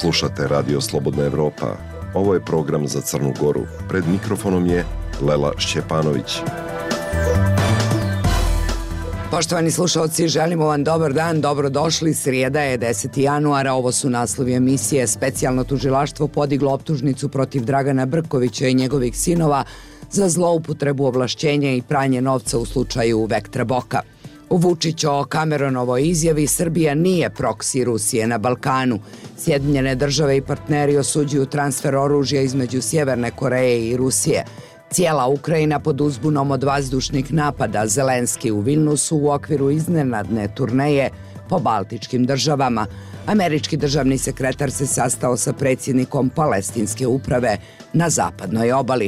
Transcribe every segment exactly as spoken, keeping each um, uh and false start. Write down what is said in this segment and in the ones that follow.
Slušate Radio Slobodna Evropa. Ovo je program za Crnu Goru. Pred mikrofonom je Lela Šćepanović. Poštovani slušalci, želimo vam dobar dan, dobrodošli. Srijeda je deseti januara, ovo su naslovi emisije. Specijalno tužilaštvo podiglo optužnicu protiv Dragana Brkovića i njegovih sinova za zloupotrebu ovlašćenja i pranje novca u slučaju Vektra Boka. U Vučićo Cameronovoj izjavi Srbija nije proksi Rusije na Balkanu. Sjedinjene države i partneri osuđuju transfer oružja između Sjeverne Koreje i Rusije. Cijela Ukrajina pod uzbunom od vazdušnih napada, Zelenski u Vilnusu u okviru iznenadne turneje po baltičkim državama. Američki državni sekretar se sastao sa predsjednikom palestinske uprave na zapadnoj obali.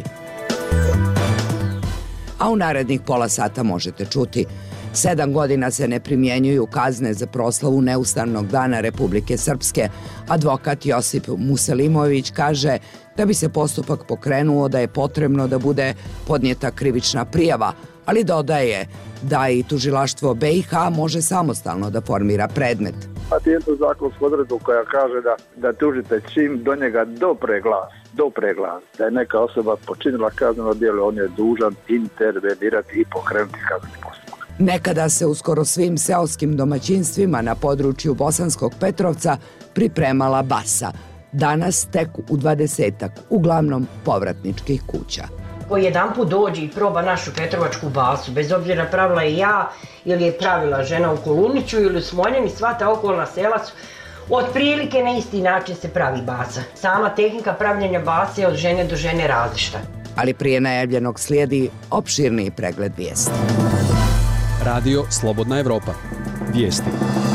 A u narednih pola sata možete čuti: Sedam godina se ne primjenjuju kazne za proslavu Neustavnog dana Republike Srpske. Advokat Josip Muselimović kaže da bi se postupak pokrenuo da je potrebno da bude podnijeta krivična prijava, ali dodaje da i tužilaštvo B i H može samostalno da formira predmet. Pacijentnu zakonsku odredbu koja kaže da, da tužite čim do njega dopre glas, dopre glas, da je neka osoba počinila kazneno djelo, on je dužan intervenirati i pokrenuti kazneni postupak. Nekada se u skoro svim seoskim domaćinstvima na području Bosanskog Petrovca pripremala basa. Danas tek u dvadesetak, uglavnom povratničkih kuća. Ko jedan put dođe i proba našu petrovačku basu, bez obzira pravila je ja ili je pravila žena u Koluniću ili u Smoljeni, sva ta okolna sela su otprilike na isti način se pravi basa. Sama tehnika pravljenja base je od žene do žene različita. Ali prije najavljenog slijedi opširniji pregled vijesti. Radio Slobodna Evropa. Vijesti.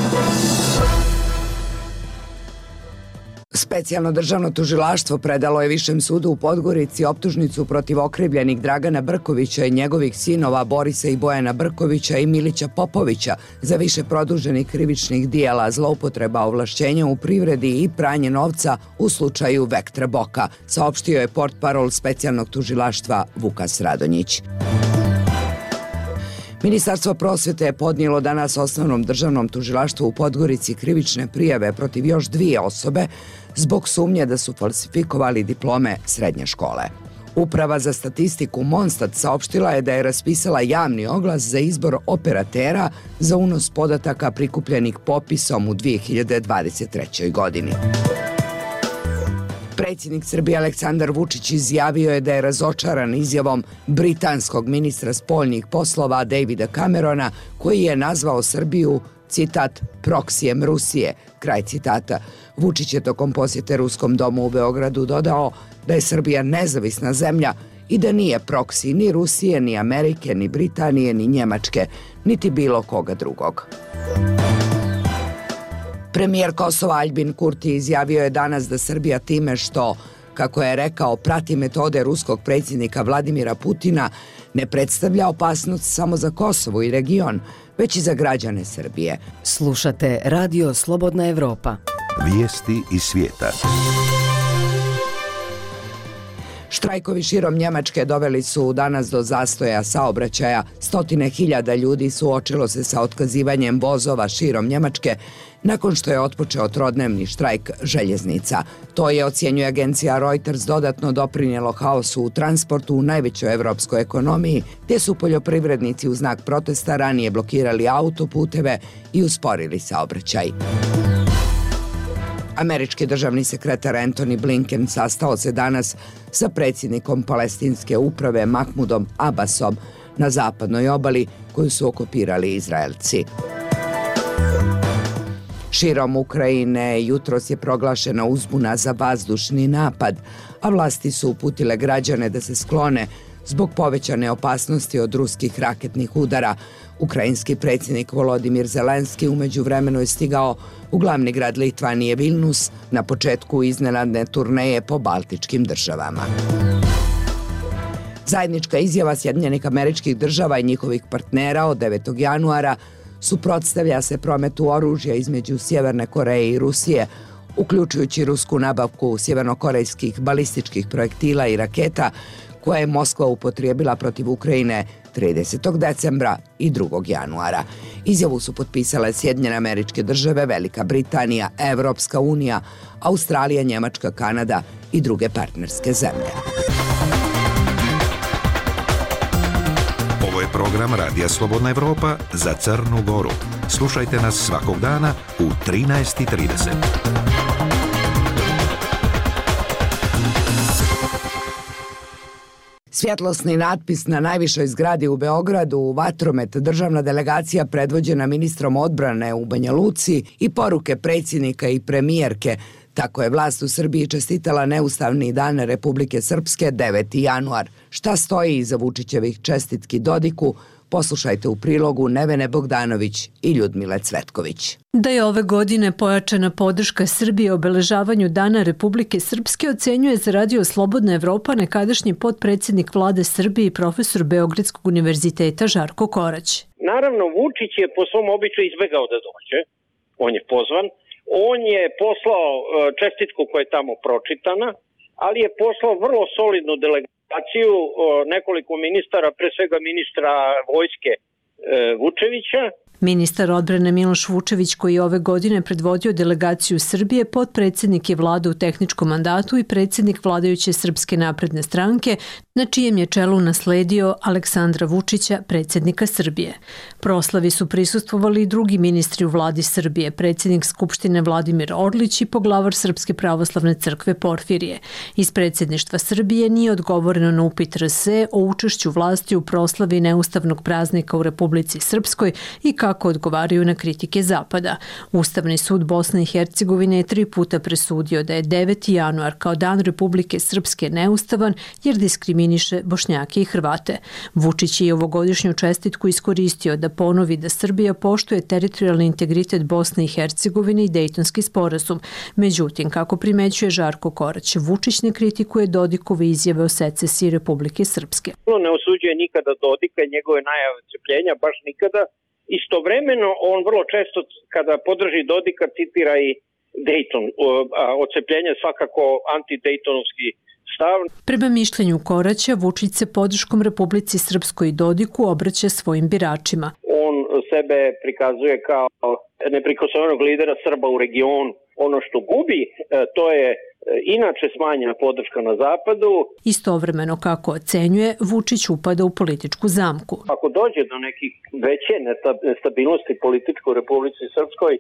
Specijalno državno tužilaštvo predalo je Višem sudu u Podgorici optužnicu protiv okrivljenih Dragana Brkovića i njegovih sinova Borisa i Bojana Brkovića i Milića Popovića za više produženih krivičnih dijela, zloupotreba ovlašćenja u privredi i pranje novca u slučaju Vektra Boka, saopštio je portparol specijalnog tužilaštva Vukas Radonjić. Ministarstvo prosvjete je podnijelo danas osnovnom državnom tužilaštvu u Podgorici krivične prijave protiv još dvije osobe zbog sumnje da su falsifikovali diplome srednje škole. Uprava za statistiku Monstat saopštila je da je raspisala javni oglas za izbor operatera za unos podataka prikupljenih popisom u dvije hiljade dvadeset trećoj godini. Predsjednik Srbije Aleksandar Vučić izjavio je da je razočaran izjavom britanskog ministra spoljnih poslova Davida Camerona, koji je nazvao Srbiju, citat, proksijem Rusije, kraj citata. Vučić je tokom posjete Ruskom domu u Beogradu dodao da je Srbija nezavisna zemlja i da nije proksi ni Rusije, ni Amerike, ni Britanije, ni Njemačke, niti bilo koga drugog. Premijer Kosova Aljbin Kurti izjavio je danas da Srbija time što, kako je rekao, prati metode ruskog predsjednika Vladimira Putina, ne predstavlja opasnost samo za Kosovo i region, već i za građane Srbije. Slušate Radio Slobodna Evropa. Vijesti iz svijeta. Štrajkovi širom Njemačke doveli su danas do zastoja saobraćaja. Stotine hiljada ljudi suočilo se sa otkazivanjem vozova širom Njemačke nakon što je otpočeo trodnevni štrajk željeznica. To je, ocjenjuje agencija Reuters, dodatno doprinijelo haosu u transportu u najvećoj evropskoj ekonomiji, gdje su poljoprivrednici u znak protesta ranije blokirali autoputeve i usporili saobraćaj. Američki državni sekretar Antony Blinken sastao se danas sa predsjednikom palestinske uprave Mahmudom Abbasom na zapadnoj obali koju su okupirali Izraelci. Širom Ukrajine jutros je proglašena uzbuna za vazdušni napad, a vlasti su uputile građane da se sklone zbog povećane opasnosti od ruskih raketnih udara. Ukrajinski predsjednik Volodimir Zelenski u međuvremenu je stigao u glavni grad Litvanije Vilnus na početku iznenadne turneje po baltičkim državama. Zajednička izjava Sjedinjenih Američkih Država i njihovih partnera od devetog januara suprotstavlja se prometu oružja između Sjeverne Koreje i Rusije, uključujući rusku nabavku sjevernokorejskih balističkih projektila i raketa koje je Moskva upotrijebila protiv Ukrajine tridesetog decembra i drugog januara. Izjavu su potpisale Sjedinjene Američke Države, Velika Britanija, Evropska unija, Australija, Njemačka, Kanada i druge partnerske zemlje. Ovo je program Radija Slobodna Evropa za Crnu Goru. Slušajte nas svakog dana u trinaest i trideset. Svjetlosni natpis na najvišoj zgradi u Beogradu, Vatromet, državna delegacija predvođena ministrom odbrane u Banja Luci i poruke predsjednika i premijerke. Tako je vlast u Srbiji čestitala neustavni dan Republike Srpske deveti januar. Šta stoji iza Vučićevih čestitki Dodiku? Poslušajte u prilogu Nevene Bogdanović i Ljudmile Cvetković. Da je ove godine pojačana podrška Srbije obeležavanju Dana Republike Srpske ocenjuje za Radio Slobodna Evropa nekadašnji potpredsjednik vlade Srbije i profesor Beogradskog univerziteta Žarko Korać. Naravno, Vučić je po svom običaju izbegao da dođe. On je pozvan. On je poslao čestitku koja je tamo pročitana, ali je poslao vrlo solidnu delegaciju, nekoliko ministara, pre svega ministra vojske Vučevića. Ministar odbrane Miloš Vučević, koji je ove godine predvodio delegaciju Srbije, potpredsjednik je vlade u tehničkom mandatu i predsjednik vladajuće Srpske napredne stranke, na čijem je čelu nasledio Aleksandra Vučića, predsjednika Srbije. Proslavi su prisustvovali i drugi ministri u vladi Srbije, predsjednik Skupštine Vladimir Orlić i poglavar Srpske pravoslavne crkve Porfirije. Iz predsjedništva Srbije nije odgovoreno na upit R S E o učešću vlasti u proslavi neustavnog praznika u Republici Srpskoj i kako kako odgovaraju na kritike Zapada. Ustavni sud Bosne i Hercegovine je tri puta presudio da je deveti januar kao Dan Republike Srpske neustavan jer diskriminiše Bošnjake i Hrvate. Vučić je ovogodišnju čestitku iskoristio da ponovi da Srbija poštuje teritorijalni integritet Bosne i Hercegovine i Dejtonski sporazum. Međutim, kako primećuje Žarko Korać, Vučić ne kritikuje Dodikove izjave o secesiji Republike Srpske. Ne osuđuje nikada Dodika i njegove najave odcepljenja, baš nikada. Istovremeno, on vrlo često, kada podrži Dodika, citira i Dejton. Odcepljenje svakako anti-dejtonovski stav. Prema mišljenju Koraća, Vučić se podrškom Republici Srpskoj i Dodiku obraća svojim biračima. On sebe prikazuje kao neprikosnovenog lidera Srba u regionu. Ono što gubi, to je inače smanjena podrška na zapadu. Istovremeno, kako ocenjuje, Vučić upada u političku zamku. Ako dođe do nekih veće nestabilnosti političke u Republici Srpskoj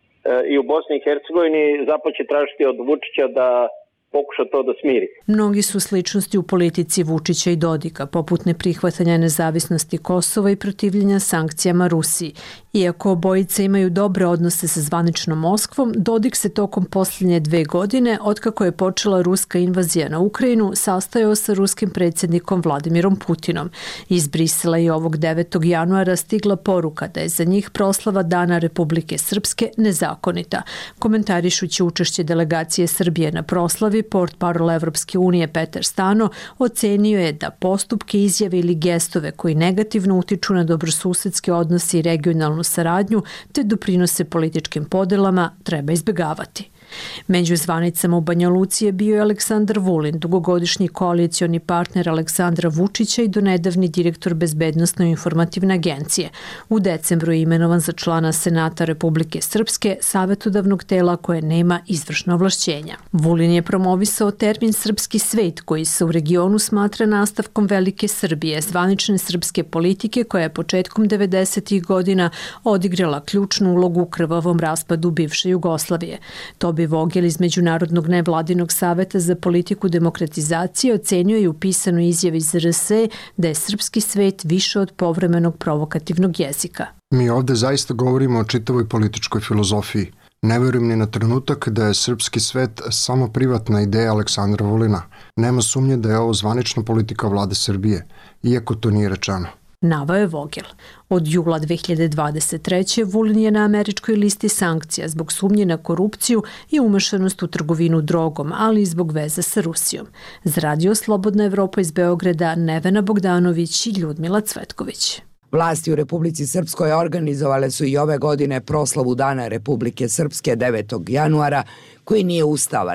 i u Bosni i Hercegovini, Zapad će tražiti od Vučića da pokuša to da smiri. Mnogi su sličnosti u politici Vučića i Dodika, poput neprihvatanja nezavisnosti Kosova i protivljenja sankcijama Rusiji. Iako obojice imaju dobre odnose sa zvaničnom Moskvom, Dodik se tokom posljednje dve godine, otkako je počela ruska invazija na Ukrajinu, sastajao sa ruskim predsjednikom Vladimirom Putinom. Iz Brisela je ovog devetog januara stigla poruka da je za njih proslava Dana Republike Srpske nezakonita. Komentarišući učešće delegacije Srbije na proslavi, portparol Evropske unije Petar Stano ocenio je da postupke, izjave ili gestove koji negativno utiču na dobrosusedske odnose i regionalnu saradnju te doprinose političkim podelama treba izbjegavati. Među zvanicama u Banja Luci je bio i Aleksandar Vulin, dugogodišnji koalicioni partner Aleksandra Vučića i donedavni direktor Bezbednosno-informativne agencije. U decembru je imenovan za člana Senata Republike Srpske, savjetodavnog tela koje nema izvršno ovlašćenja. Vulin je promovisao termin srpski svet koji se u regionu smatra nastavkom Velike Srbije, zvanične srpske politike koja je početkom devedesetih godina odigrala ključnu ulogu u krvavom raspadu bivše Jugoslavije. Tobi Vogel iz Međunarodnog nevladinog saveta za politiku demokratizacije ocenio je u pisanoj izjavi iz R S E da je srpski svet više od povremenog provokativnog jezika. Mi ovde zaista govorimo o čitavoj političkoj filozofiji. Ne verujem ni na trenutak da je srpski svet samo privatna ideja Aleksandra Vulina. Nema sumnje da je ovo zvanična politika vlade Srbije, iako to nije rečeno. Navao je Vogel. Od jula dve hiljade dvadeset treće. Vulin je na američkoj listi sankcija zbog sumnje na korupciju i umešanost u trgovinu drogom, ali i zbog veze sa Rusijom. Za Radio Slobodna Evropa iz Beograda Nevena Bogdanović i Ljudmila Cvetković. Vlasti u Republici Srpskoj organizovale su i ove godine proslavu Dana Republike Srpske devetog januara, koji nije ustavan.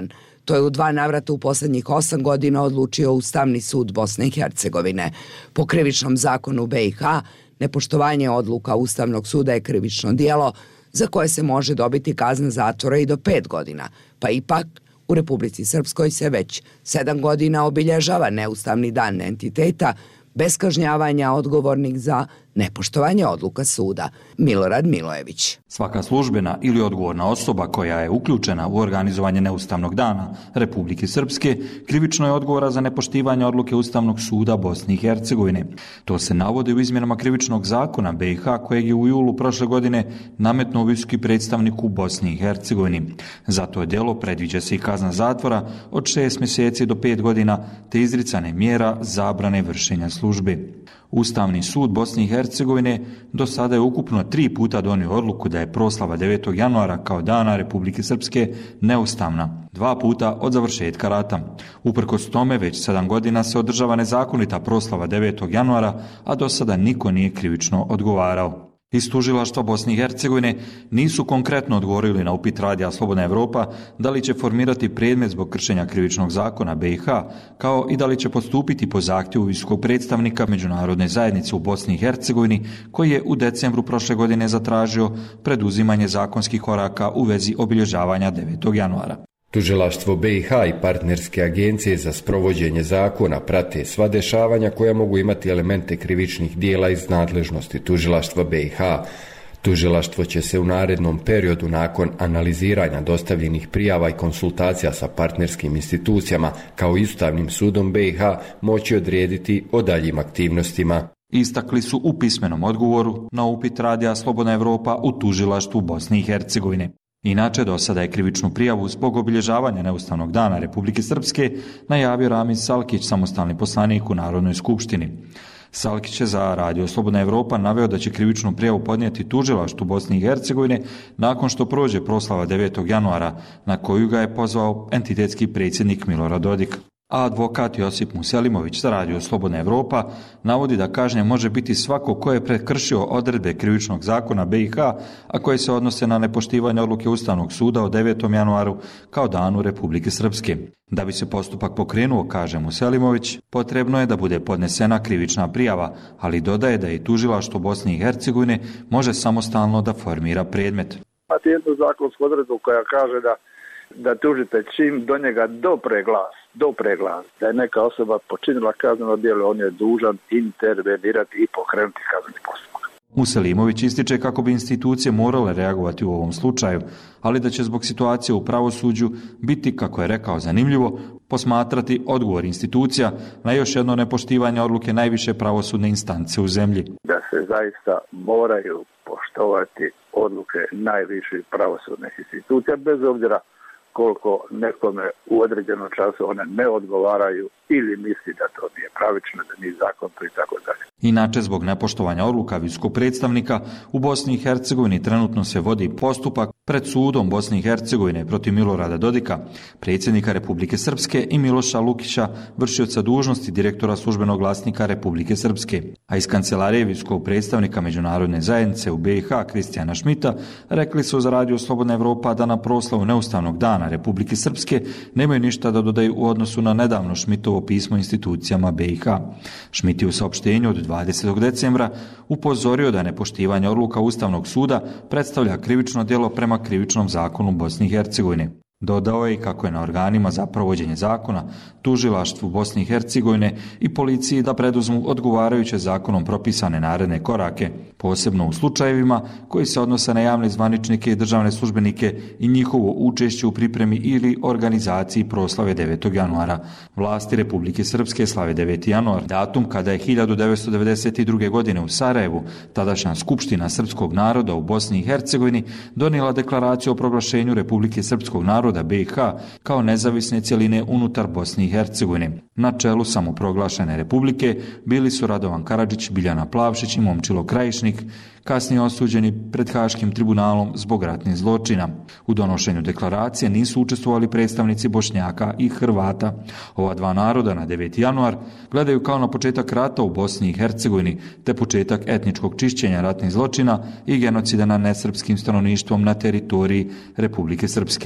To je u dva navrata u posljednjih osam godina odlučio Ustavni sud Bosne i Hercegovine. Po krivičnom zakonu B i H, nepoštovanje odluka Ustavnog suda je krivično djelo za koje se može dobiti kazna zatvora i do pet godina, pa ipak u Republici Srpskoj se već sedam godina obilježava neustavni dan entiteta bez kažnjavanja odgovornih za nepoštovanje odluka suda. Milorad Milojević. Svaka službena ili odgovorna osoba koja je uključena u organizovanje neustavnog dana Republike Srpske krivično je odgovora za nepoštivanje odluke Ustavnog suda Bosne i Hercegovine. To se navodi u izmjenama krivičnog zakona B i H kojeg je u julu prošle godine nametnuo visoki predstavnik u Bosni i Hercegovini. Za to djelo predviđa se i kazna zatvora od šest mjeseci do pet godina te izricane mjera zabrane vršenja službe. Ustavni sud Bosne i Hercegovine do sada je ukupno tri puta donio odluku da je proslava devetog januara kao dana Republike Srpske neustavna, dva puta od završetka rata. Uprkos tome već sedam godina se održava nezakonita proslava devetog januara, a do sada niko nije krivično odgovarao. Iz tužilaštva Bosne i Hercegovine nisu konkretno odgovorili na upit Radija Slobodna Evropa da li će formirati predmet zbog kršenja krivičnog zakona B i H, kao i da li će postupiti po zahtjevu visokog predstavnika međunarodne zajednice u Bosni i Hercegovini, koji je u decembru prošle godine zatražio preduzimanje zakonskih koraka u vezi obilježavanja devetog januara. Tužilaštvo B i H i partnerske agencije za sprovođenje zakona prate sva dešavanja koja mogu imati elemente krivičnih dijela iz nadležnosti tužilaštva B i H. Tužilaštvo će se u narednom periodu nakon analiziranja dostavljenih prijava i konsultacija sa partnerskim institucijama kao i Ustavnim sudom B i H moći odrediti o daljim aktivnostima. Istakli su u pismenom odgovoru na upit Radija Slobodna Evropa u tužilaštvu Bosne i Hercegovine. Inače, do sada je krivičnu prijavu zbog obilježavanja neustavnog dana Republike Srpske najavio Ramiz Salkić, samostalni poslanik u Narodnoj skupštini. Salkić je za Radio Slobodna Evropa naveo da će krivičnu prijavu podnijeti tužilaštvu Bosne i Hercegovine nakon što prođe proslava devetog januara, na koju ga je pozvao entitetski predsjednik Milorad Dodik. A advokat Josip Muselimović za Radio Slobodna Evropa navodi da kažnjen može biti svako ko je prekršio odredbe krivičnog zakona B i H, a koje se odnose na nepoštivanje odluke Ustavnog suda od devetog januaru kao danu Republike Srpske. Da bi se postupak pokrenuo, kaže Muselimović, potrebno je da bude podnesena krivična prijava, ali dodaje da i tužilaštvo Bosne i Hercegovine može samostalno da formira predmet. Imate jednu zakonsku odredbu koja kaže da da tužitelj čim do njega dopre glas, dopre glas, da je neka osoba počinila kazneno djelo, on je dužan intervenirati i pokrenuti kazneni postupak. Muselimović ističe kako bi institucije morale reagovati u ovom slučaju, ali da će zbog situacije u pravosuđu biti, kako je rekao, zanimljivo posmatrati odgovor institucija na još jedno nepoštivanje odluke najviše pravosudne instance u zemlji. Da se zaista moraju poštovati odluke najviših pravosudnih institucija, bez obzira koliko nekome u određenom času one ne odgovaraju ili misli da to nije pravično, da nije zakonito i tako dalje. Inače, zbog nepoštovanja odluka visokog predstavnika u Bosni i Hercegovini trenutno se vodi postupak pred sudom Bosne i Hercegovine protiv Milorada Dodika, predsjednika Republike Srpske, i Miloša Lukića, vršioca dužnosti direktora službenog glasnika Republike Srpske. A iz kancelarije visokog predstavnika međunarodne zajednice u B i H Kristijana Šmita rekli su za Radio Slobodna Evropa da na proslavu neustavnog dana Republike Srpske nemaju ništa da dodaju u odnosu na nedavno Šmitovo pismo institucijama B i H. Šmit je u saopštenju od dvadesetog decembra upozorio da nepoštivanje odluka Ustavnog suda predstavlja krivično djelo prema krivičnom zakonu Bosne i Hercegovine. Dodao je i kako je na organima za provođenje zakona, tužilaštvu Bosne i Hercegovine i policiji da preduzmu odgovarajuće zakonom propisane naredne korake, posebno u slučajevima koji se odnose na javne zvaničnike i državne službenike i njihovo učešće u pripremi ili organizaciji proslave devetog januara. Vlasti Republike Srpske slave deveti januar, datum kada je hiljadu devetsto devedeset druge. godine u Sarajevu tadašnja Skupština srpskog naroda u Bosni i Hercegovini donijela deklaraciju o proglašenju Republike Srpskog naroda B i H kao nezavisne cjeline unutar Bosne i Hercegovine. Na čelu samoproglašene republike bili su Radovan Karadžić, Biljana Plavšić i Momčilo Krajišnik, kasnije osuđeni pred Haškim tribunalom zbog ratnih zločina. U donošenju deklaracije nisu učestvovali predstavnici Bošnjaka i Hrvata. Ova dva naroda na deveti januar gledaju kao na početak rata u Bosni i Hercegovini, te početak etničkog čišćenja ratnih zločina i genocida nad nesrpskim stanovništvom na teritoriji Republike Srpske.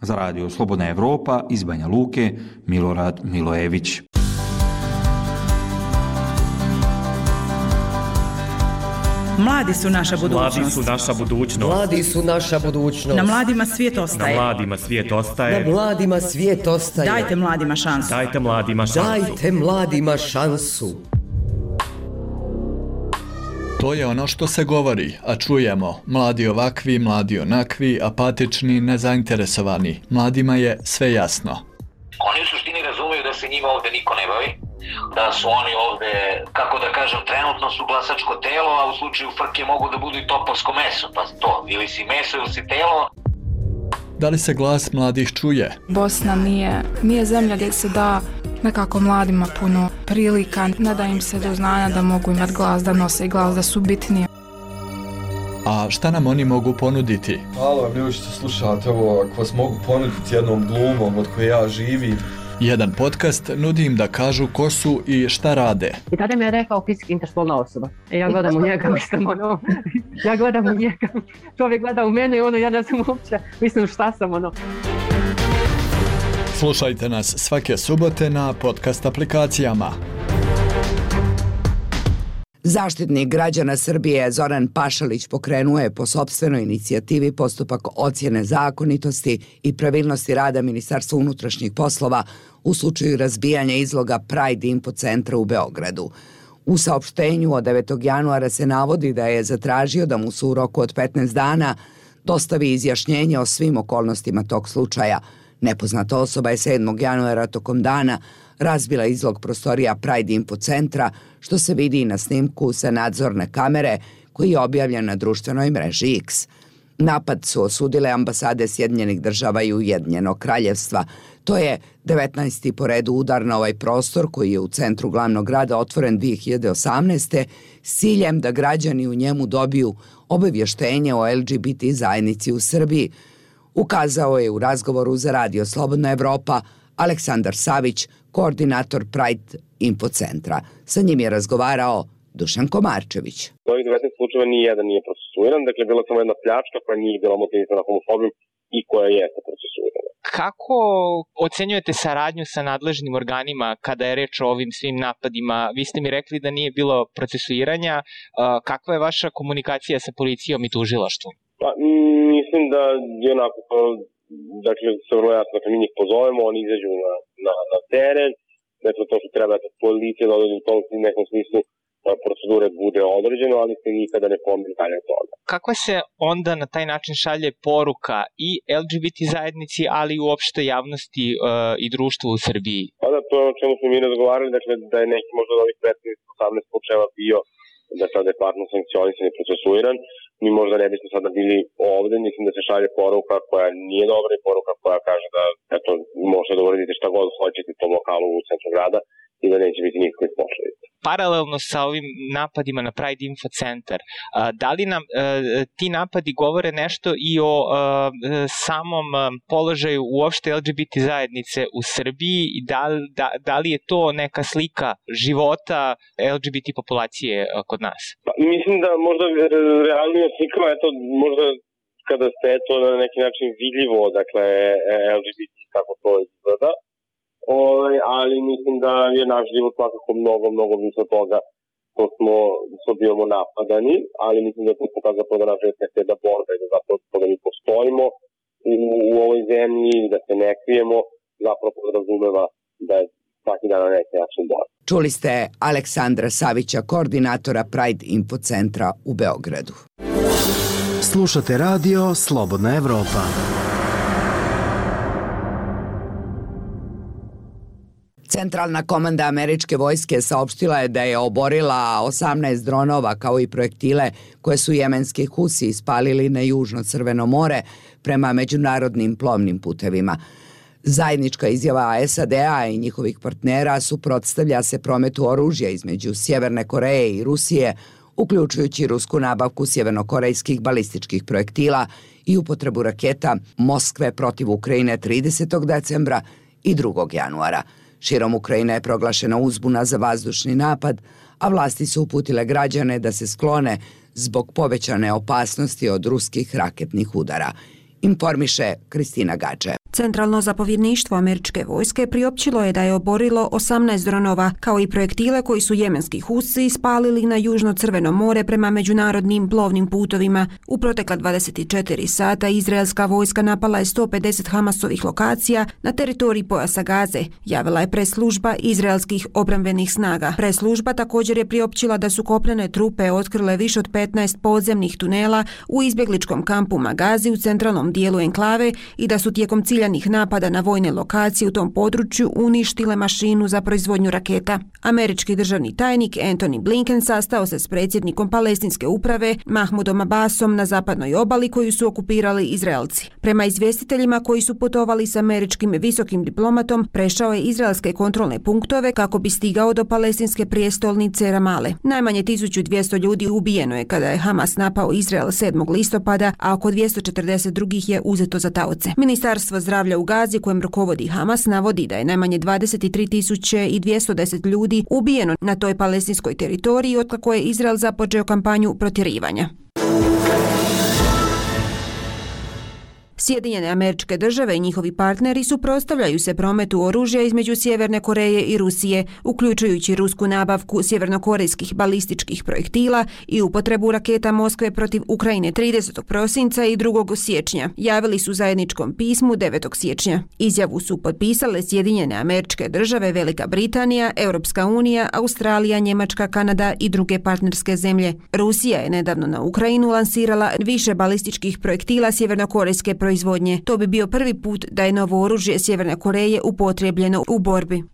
Za radio Slobodna Evropa iz Banja Luke, Milorad Milojević. Mladi su naša budućnost. Mladi su naša budućnost. Mladi su naša budućnost. Na mladima svijet ostaje. Na mladima svijet ostaje. Na mladima svijet ostaje. Dajte mladima šansu. Dajte mladima šansu. Dajte mladima šansu. To je ono što se govori, a čujemo. Mladi ovakvi, mladi onakvi, apatični, nezainteresovani. Mladima je sve jasno. Oni u suštini razumeju da se njima ovde niko ne bavi, da su oni ovde, kako da kažem, trenutno su glasačko telo, a u slučaju frke mogu da budu i topovsko meso, pa to, ili si meso ili si telo. Da li se glas mladih čuje? Bosna nije, nije zemlja gdje se da nekako mladima puno prilika, ne da im se do znanja da mogu imati glas, da nose glas, da su bitnije. A šta nam oni mogu ponuditi? Hvala vam ljudi što slušate ovo, ako vas mogu ponuditi jednom glumom od koje ja živim. Jedan podcast nudi im da kažu ko su i šta rade. I tada mi je rekao fizički interspolna osoba. E ja gledam u njega, mislim ono, ja gledam u njega, čovjek gleda u mene i ono, ja ne znam uopće, mislim šta sam ono. Slušajte nas svake subote na podcast aplikacijama. Zaštitnik građana Srbije Zoran Pašalić pokrenuo je po sopstvenoj inicijativi postupak ocjene zakonitosti i pravilnosti rada Ministarstva unutrašnjih poslova u slučaju razbijanja izloga Pride Info centra u Beogradu. U saopštenju od devetog januara se navodi da je zatražio da mu se u roku od petnaest dana dostavi izjašnjenje o svim okolnostima tog slučaja. Nepoznata osoba je sedmog januara tokom dana razbila izlog prostorija Pride Info centra, što se vidi i na snimku sa nadzorne kamere koji je objavljen na društvenoj mreži X. Napad su osudile ambasade Sjedinjenih država i Ujedinjenog kraljevstva. To je devetnaesti po redu udar na ovaj prostor koji je u centru glavnog grada otvoren dvije hiljade osamnaeste s ciljem da građani u njemu dobiju obavještenje o L G B T zajednici u Srbiji. Ukazao je u razgovoru za radio Slobodna Evropa Aleksandar Savić, koordinator Pride Info centra. Sa njim je razgovarao Dušan Komarčević. Ovih devetnaest slučajeva ni jedan nije procesuiran, dakle bila samo jedna pljačka koja nije bila motivisana homofobijom i koja jeste procesuirana. Kako ocenjujete saradnju sa nadležnim organima kada je reč o ovim svim napadima? Vi ste mi rekli da nije bilo procesuiranja. Kakva je vaša komunikacija sa policijom i tužilaštvom? Pa, mislim da je onako, dakle, se vrlo jasno, dakle, mi njih pozovemo, oni izađu na, na, na teren, dakle, to što treba da policija da određu u tom nekom smislu procedure bude određeno, ali se nikada ne pomeni dalje od toga. Kakva se onda na taj način šalje poruka i L G B T zajednici, ali i uopšte javnosti uh, i društvu u Srbiji? Pa da, to je o čemu smo mi razgovarali, dakle, da je neki možda od ovih petnaest osamnaest slučajeva bio da se adekvatno sankcionisan i procesuiran. Mi možda ne bismo sada bili ovde, mislim da se šalje poruka koja nije dobra i poruka koja kaže da eto, možete da uradite šta god hoćete u tom lokalu u centru grada i da neće biti nikakve posledice. Paralelno sa ovim napadima na Pride Info centar, da li nam ti napadi govore nešto i o samom položaju uopšte L G B T zajednice u Srbiji i da, da, da li je to neka slika života L G B T populacije kod nas? Pa, mislim da možda realnija slika, eto, možda kada ste to na neki način vidljivo, dakle, L G B T kako to izgleda, O, ali mislim da je naš život svakako mnogo, mnogo više od toga što smo, što bivamo napadani, ali mislim da to pokazuje da naš život je da borba i da zapravo da mi postojimo u, u ovoj zemlji, da se ne krijemo, zapravo podrazumeva da je svaki dan na neki način borba. Čuli ste Aleksandra Savića, koordinatora Pride Info centra u Beogradu. Slušate radio Slobodna Evropa. Centralna komanda američke vojske saopštila je da je oborila osamnaest dronova kao i projektile koje su jemenski Husi ispalili na južno Crveno more prema međunarodnim plovnim putevima. Zajednička izjava S A D-a i njihovih partnera suprotstavlja se prometu oružja između Sjeverne Koreje i Rusije, uključujući rusku nabavku sjevernokorejskih balističkih projektila i upotrebu raketa Moskve protiv Ukrajine tridesetog decembra i drugog januara. Širom Ukrajine je proglašena uzbuna za vazdušni napad, a vlasti su uputile građane da se sklone zbog povećane opasnosti od ruskih raketnih udara. informiše Kristina Gače. Centralno zapovjedništvo američke vojske priopćilo je da je oborilo osamnaest dronova, kao i projektile koji su jemenski Husi spalili na južno Crveno more prema međunarodnim plovnim putovima. U protekla dvadeset četiri sata izraelska vojska napala je sto pedeset Hamasovih lokacija na teritoriji pojasa Gaze, javila je press-služba izraelskih obrambenih snaga. Press-služba također je priopćila da su kopnene trupe otkrile više od petnaest podzemnih tunela u izbjegličkom kampu Magazi u centralnom dijelu enklave i da su tijekom cilja napada na vojne lokacije u tom području uništile mašinu za proizvodnju raketa. Američki državni tajnik Antony Blinken sastao se s predsjednikom palestinske uprave Mahmudom Abbasom na zapadnoj obali koju su okupirali Izraelci. Prema izvjestiteljima koji su putovali s američkim visokim diplomatom, prešao je izraelske kontrolne punktove kako bi stigao do palestinske prijestolnice Ramale. Najmanje tisuću dvjesto ljudi ubijeno je kada je Hamas napao Izrael sedmog listopada, a oko dvjesto četrdeset drugih je uzeto za taoce. Ministarstvo zdravlja u Gazi kojem rukovodi Hamas navodi da je najmanje dvadeset tri tisuće dvjesto deset ljudi ubijeno na toj palestinskoj teritoriji otkako je Izrael započeo kampanju protjerivanja. Sjedinjene Američke Države i njihovi partneri suprotstavljaju se prometu oružja između Sjeverne Koreje i Rusije, uključujući rusku nabavku sjevernokorejskih balističkih projektila i upotrebu raketa Moskve protiv Ukrajine tridesetog prosinca i drugog siječnja, javili su zajedničkom pismu devetog siječnja. Izjavu su potpisale Sjedinjene Američke Države, Velika Britanija, Europska unija, Australija, Njemačka, Kanada i druge partnerske zemlje. Rusija je nedavno na Ukrajinu lansirala više balističkih projektila sjevernokorejske proizvodnje. To bi bio prvi put da je novo oružje Sjeverne Koreje upotrijebljeno u borbi.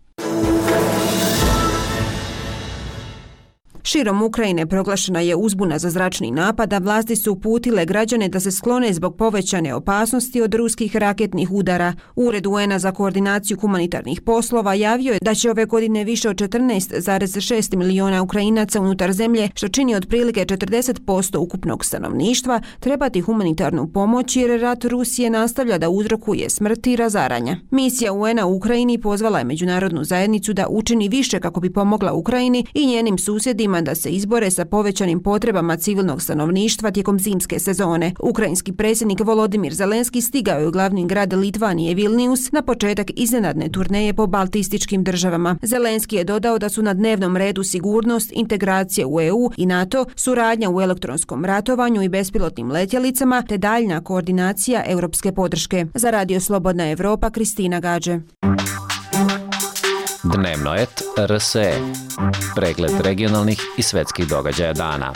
Širom Ukrajine proglašena je uzbuna za zračni napad, a vlasti su uputile građane da se sklone zbog povećane opasnosti od ruskih raketnih udara. Ured U N-a za koordinaciju humanitarnih poslova javio je da će ove godine više od četrnaest zarez šest milijuna Ukrajinaca unutar zemlje, što čini otprilike četrdeset posto ukupnog stanovništva, trebati humanitarnu pomoć jer rat Rusije nastavlja da uzrokuje smrti i razaranja. Misija U N-a u Ukrajini pozvala je međunarodnu zajednicu da učini više kako bi pomogla Ukrajini i njenim susjedima da se izbore sa povećanim potrebama civilnog stanovništva tijekom zimske sezone. Ukrajinski predsjednik Volodimir Zelenski stigao je u glavni grad Litvanije Vilnius na početak iznenadne turneje po baltističkim državama. Zelenski je dodao da su na dnevnom redu sigurnost, integracija u E U i NATO, suradnja u elektronskom ratovanju i bespilotnim letjelicama te daljna koordinacija europske podrške. Za Radio Slobodna Evropa, Kristina Gađe. Dnevnoet R S E. Pregled regionalnih i svetskih događaja dana.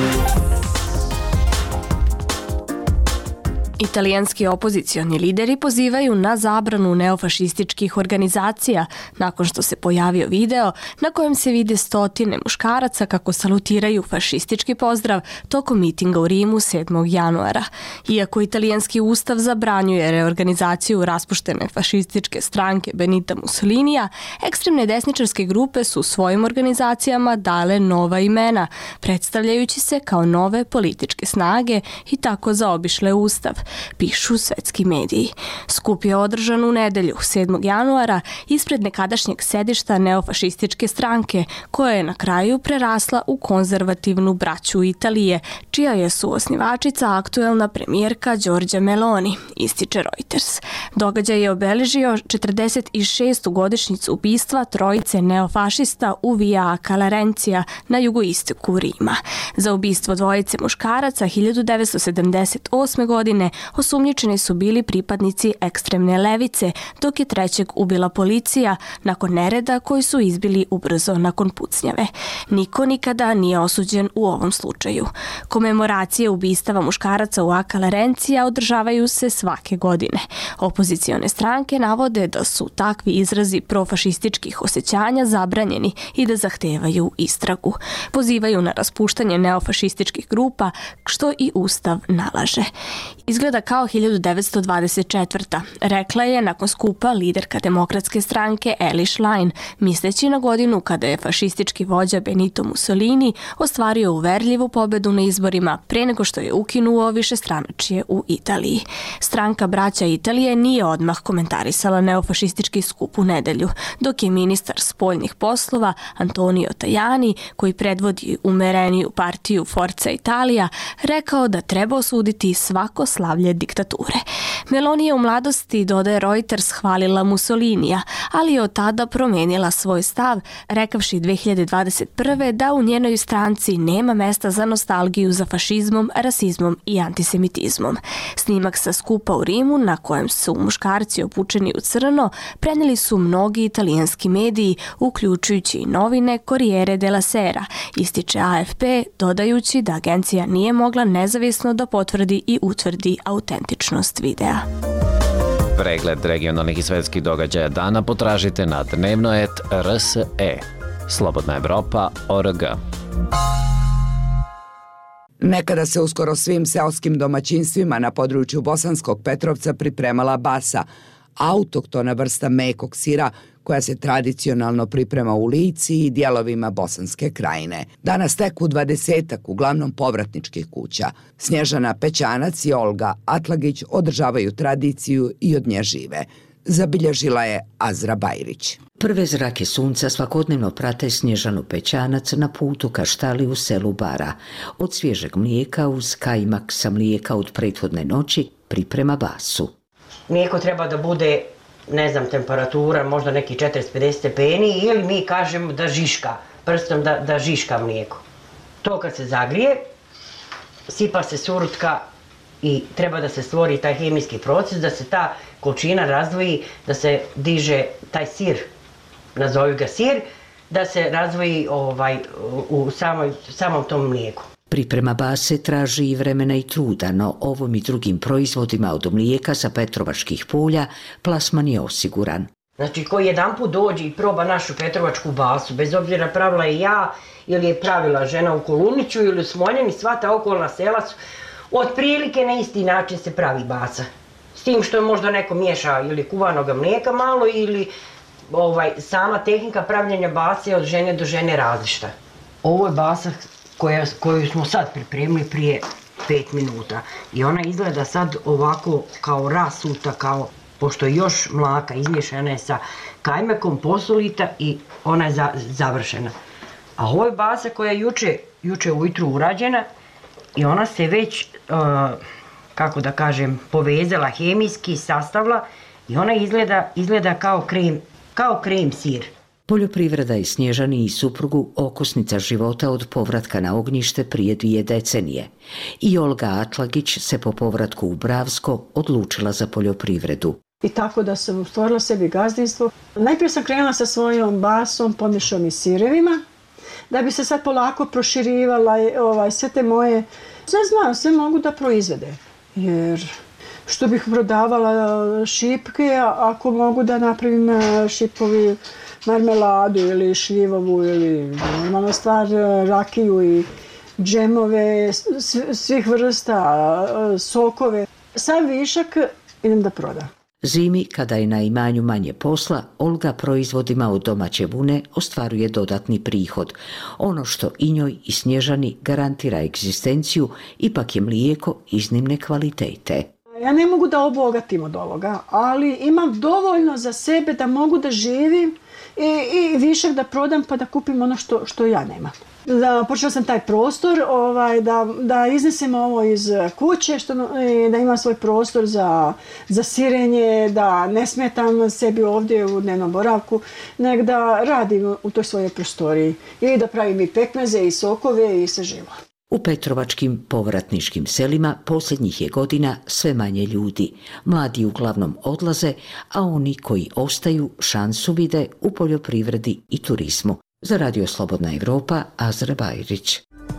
Italijanski opozicioni lideri pozivaju na zabranu neofašističkih organizacija nakon što se pojavio video na kojem se vide stotine muškaraca kako salutiraju fašistički pozdrav tokom mitinga u Rimu sedmog januara. Iako italijanski ustav zabranjuje reorganizaciju raspuštene fašističke stranke Benita Mussolinija, ekstremne desničarske grupe su svojim organizacijama dale nova imena, predstavljajući se kao nove političke snage i tako zaobišle ustav, pišu svetski mediji. Skup je održan u nedelju, sedmog januara, ispred nekadašnjeg sedišta neofašističke stranke, koja je na kraju prerasla u konzervativnu braću Italije, čija je suosnivačica aktuelna premijerka Giorgia Meloni, ističe Reuters. Događaj je obeležio četrdeset šestu godišnjicu ubistva trojice neofašista u Via Calarencija na jugoistoku Rima. Za ubistvo dvojice muškaraca hiljadu devetsto sedamdeset osme godine osumnjičeni su bili pripadnici ekstremne levice, dok je trećeg ubila policija nakon nereda koji su izbili ubrzo nakon pucnjave. Niko nikada nije osuđen u ovom slučaju. Komemoracije ubistava muškaraca u A Calarencija održavaju se svake godine. Opozicione stranke navode da su takvi izrazi profašističkih osjećanja zabranjeni i da zahtevaju istragu. Pozivaju na raspuštanje neofašističkih grupa, što i ustav nalaže. Izgleda kao hiljadu devetsto dvadeset četvrta. Rekla je nakon skupa liderka demokratske stranke Eli Schlein, misleći na godinu kada je fašistički vođa Benito Mussolini ostvario uverljivu pobedu na izborima pre nego što je ukinuo višestranačje u Italiji. Stranka Braća Italije nije odmah komentarisala neofašistički skup u nedelju, dok je ministar spoljnih poslova Antonio Tajani, koji predvodi umereniju partiju Forza Italia, rekao da treba osuditi svako slavljenje slavlje diktature. Meloni je u mladosti, dodaje Reuters, hvalila Mussolinija, ali je od tada promenila svoj stav, rekavši dve hiljade dvadeset prve da u njenoj stranci nema mesta za nostalgiju za fašizmom, rasizmom i antisemitizmom. Snimak sa skupa u Rimu, na kojem su muškarci obučeni u crno, prenijeli su mnogi italijanski mediji, uključujući i novine Corriere della Sera, ističe A F P, dodajući da agencija nije mogla nezavisno da potvrdi i utvrdi autentičnost videa. Pregled regionalnih i svetskih događaja dana potražite na dnevno et r s e. Slobodna Evropa tačka org. Nekada se uskoro svim seoskim domaćinstvima na području Bosanskog Petrovca pripremala basa, autoktona vrsta mekog sira koja se tradicionalno priprema u Lici i dijelovima Bosanske krajine. Danas tek u dvadesetak, uglavnom povratničkih kuća. Snježana Pećanac i Olga Atlagić održavaju tradiciju i od nje žive. Zabilježila je Azra Bajrić. Prve zrake sunca svakodnevno prate Snježanu Pećanac na putu ka štali u selu Bara. Od svježeg mlijeka uz kajmak sa mlijeka od prethodne noći priprema basu. Mlijeko treba da bude, ne znam, temperatura, možda neki četrdeset do pedeset stepeni ili mi kažemo da žiška, prstom da, da žiška mlijeko. To kad se zagrije, sipa se surutka i treba da se stvori taj hemijski proces, da se ta količina razdvoji, da se diže taj sir, nazovi ga sir, da se razdvoji ovaj, u samoj, samom tom mlijeku. Priprema base traži i vremena i truda, no ovom i drugim proizvodima od mlijeka sa petrovačkih polja plasman je osiguran. Znači, ko jedan put dođe i proba našu petrovačku basu, bez obzira pravila je ja ili je pravila žena u Koluniću ili u Smoljeni, sva ta okolna sela su otprilike na isti način se pravi basa. S tim što je možda neko miješa ili kuvanoga mlijeka malo ili ovaj, sama tehnika pravljenja base je od žene do žene različita. Ovo je basa koja, koju smo sad pripremili prije pet minuta i ona izgleda sad ovako kao rasuta, kao, pošto je još mlaka, izmješana je sa kajmakom, posolita i ona je za, završena. A ovo je basa koja je juče, juče ujutru urađena i ona se već, uh, kako da kažem, povezala hemijski, sastavila i ona izgleda, izgleda kao krem, kao krem sir. Poljoprivreda je Snježani i suprugu okosnica života od povratka na ognjište prije dvije decenije. I Olga Atlagić se po povratku u Bravsko odlučila za poljoprivredu. I tako da sam stvorila sebi gazdinstvo. Najprije sam krenula sa svojom basom, pomješom i sirevima, da bi se sad polako proširivala ovaj, sve te moje... Sve znam, sve mogu da proizvede. Jer što bih prodavala šipke, ako mogu da napravim šipovi marmeladu ili šljivovu ili normalno stvar rakiju i džemove svih vrsta, sokove. Sav višak idem da prodam. Zimi, kada je na imanju manje posla, Olga proizvodima od domaće vune ostvaruje dodatni prihod. Ono što i njoj i Snježani garantira egzistenciju, ipak je mlijeko iznimne kvalitete. Ja ne mogu da obogatim od ovoga, ali imam dovoljno za sebe da mogu da živim i, i višak da prodam pa da kupim ono što, što ja nemam. Da, počela sam taj prostor, ovaj, da, da iznesem ovo iz kuće, što, da imam svoj prostor za, za sirenje, da ne smetam sebi ovdje u dnevnom boravku, nego da radim u toj svojoj prostoriji. Ili da pravim i pekmeze i sokove i sve živo. U petrovačkim povratničkim selima posljednjih je godina sve manje ljudi. Mladi uglavnom odlaze, a oni koji ostaju šansu vide u poljoprivredi i turizmu. Za Radio Slobodna Evropa, Azra Bajrić.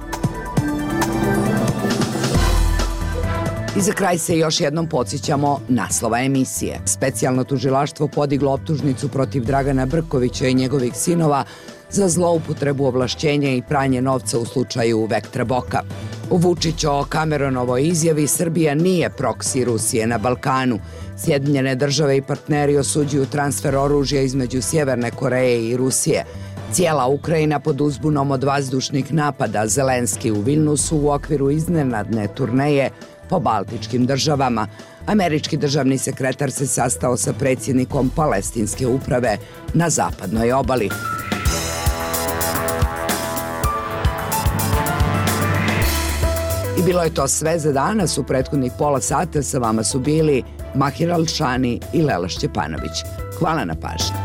I za kraj se još jednom podsjećamo naslova emisije. Specijalno tužilaštvo podiglo optužnicu protiv Dragana Brkovića i njegovih sinova za zloupotrebu ovlašćenja i pranje novca u slučaju Vektra Boka. U Vučić o Cameronovoj izjavi Srbija nije proksi Rusije na Balkanu. Sjedinjene države i partneri osuđuju transfer oružja između Sjeverne Koreje i Rusije. Cijela Ukrajina pod uzbunom od vazdušnih napada, Zelenski u Vilnusu u okviru iznenadne turneje po baltičkim državama. Američki državni sekretar se sastao sa predsjednikom palestinske uprave na zapadnoj obali. I bilo je to sve za danas. U prethodnih pola sata sa vama su bili Mahir Alšani i Lela Šćepanović. Hvala na pažnji.